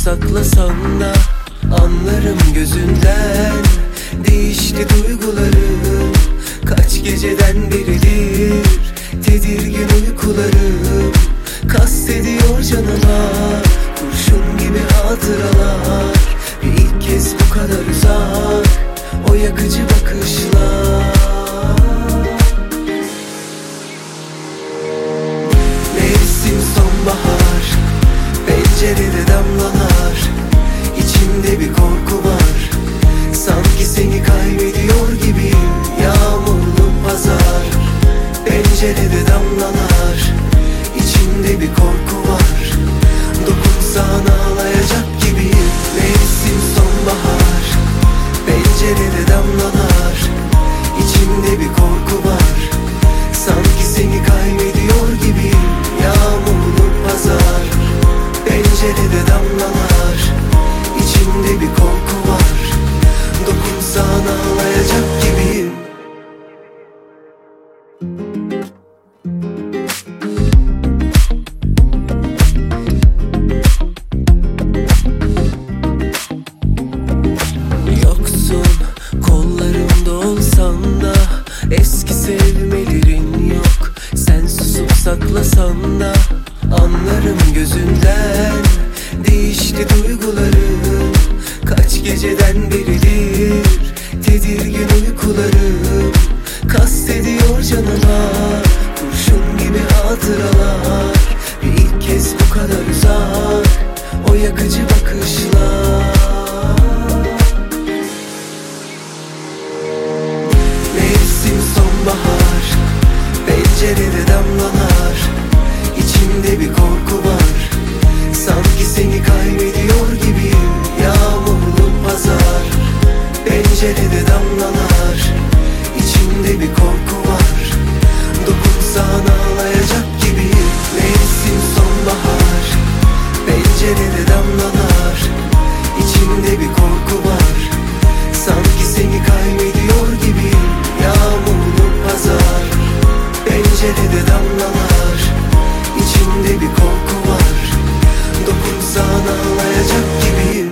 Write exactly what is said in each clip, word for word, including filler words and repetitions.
saklasan da anlarım gözünden. Değişti duygularım, kaç geceden beridir tedirgin uykularım. Kastediyor canıma kurşun gibi hatıralar. Bir ilk kez bu kadar uzak o yakıcı bakışlar. Mevsim sonbahar, pencerede damlalar. İçimde bir korku var, sanki seni kaybediyor gibiyim. Yağmurlu pazar, pencerede damlalar. İçimde bir korku var, dokunsan ağlayacak gibiyim. Mevsim sonbahar, pencerede damlalar. İçimde bir korku var, sanki seni kaybediyor gibiyim. Yağmurlu pazar, pencerede damlalar. İçimde bir korku var, dokunsan ağlayacak gibiyim. Yoksun kollarımda olsan da eski sevmelerin yok. Sen susup saklasan da anlarım gözünden. Değişti duygularım, kaç geceden beridir tedirgin uykularım. Kastediyor canıma kurşun gibi hatıralar. Bir ilk kez bu kadar uzak o yakıcı bakışlar. Mevsim sonbahar, pencerede damlalar. İçimde bir korku var, sanki seni kaybediyor gibiyim. Yağmurlu pazar, pencerede damlalar. İçimde bir korku var, dokunsan ağlayacak gibiyim. Mevsim sonbahar, pencerede damlalar. İçimde bir korku var, sanki seni kaybediyor gibiyim. Yağmurlu pazar, pencerede damlalar. İçimde bir korku var, dokunsan ağlayacak gibiyim.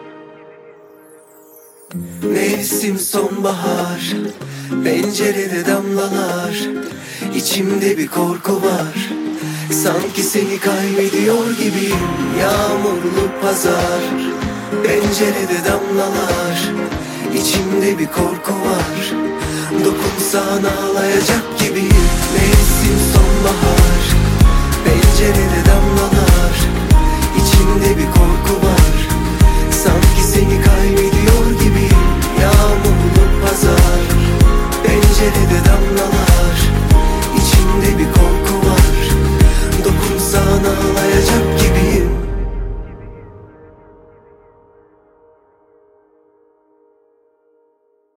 Mevsim sonbahar, pencerede damlalar. İçimde bir korku var, sanki seni kaybediyor gibiyim. Yağmurlu pazar, pencerede damlalar. İçimde bir korku var, dokunsan ağlayacak gibiyim. Mevsim sonbahar, pencerede damlalar. İçimde bir korku